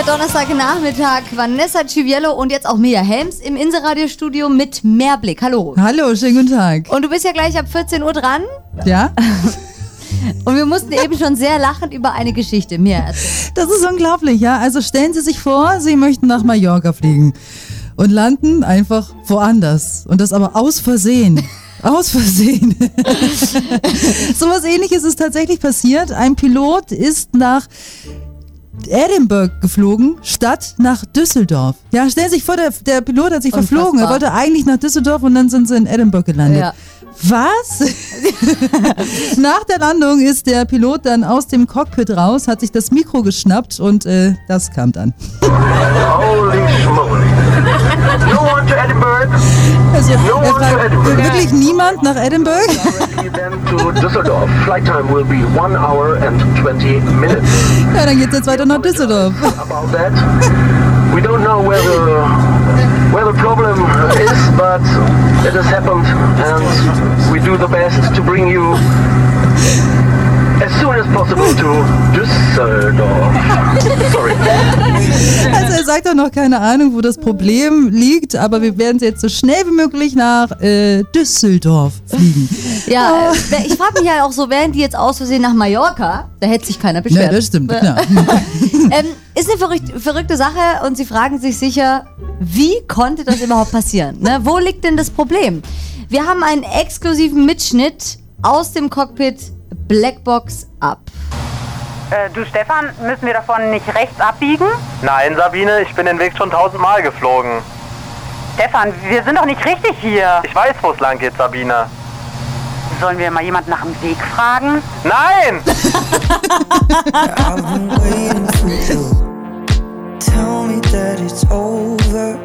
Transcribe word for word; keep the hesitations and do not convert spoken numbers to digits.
Donnerstagnachmittag. Vanessa Civiello und jetzt auch Mia Helms im Inselradiostudio mit Mehrblick. Hallo. Hallo, schönen guten Tag. Und du bist ja gleich ab vierzehn Uhr dran. Ja. Und wir mussten eben schon sehr lachend über eine Geschichte mir erzählen. Das ist unglaublich, ja. Also stellen Sie sich vor, Sie möchten nach Mallorca fliegen und landen einfach woanders. Und das aber aus Versehen. Aus Versehen. So was Ähnliches ist tatsächlich passiert. Ein Pilot ist nach Edinburgh geflogen, statt nach Düsseldorf. Ja, stellen Sie sich vor, der, der Pilot hat sich Unfassbar. verflogen. Er wollte eigentlich nach Düsseldorf und dann sind sie in Edinburgh gelandet. Ja. Was? Nach der Landung ist der Pilot dann aus dem Cockpit raus, hat sich das Mikro geschnappt und äh, das kam dann. Holy schmoly. No one to Edinburgh. Also, no er fragt wirklich niemand nach Edinburgh? Then to Düsseldorf. Flight time will be one hour and twenty minutes. Ja, dann geht's jetzt weiter nach Düsseldorf. About that, we don't know where the where the problem is, but it has happened, and we do the best to bring you as soon as possible to Düsseldorf. Sorry. Also er sagt auch noch keine Ahnung, wo das Problem liegt, aber wir werden jetzt so schnell wie möglich nach äh, Düsseldorf fliegen. Ja, oh. Ich frage mich ja auch so, wären die jetzt aus Versehen nach Mallorca, da hätte sich keiner beschwert. Ja, das stimmt, klar. ähm, ist eine verrückt, verrückte Sache und Sie fragen sich sicher, wie konnte das überhaupt passieren? Ne? Wo liegt denn das Problem? Wir haben einen exklusiven Mitschnitt aus dem Cockpit Blackbox ab. Äh, du Stefan, müssen wir davon nicht rechts abbiegen? Nein, Sabine, ich bin den Weg schon tausendmal geflogen. Stefan, wir sind doch nicht richtig hier. Ich weiß, wo es lang geht, Sabine. Sollen wir mal jemanden nach dem Weg fragen? Nein! I've been waiting for you. Tell me that it's over.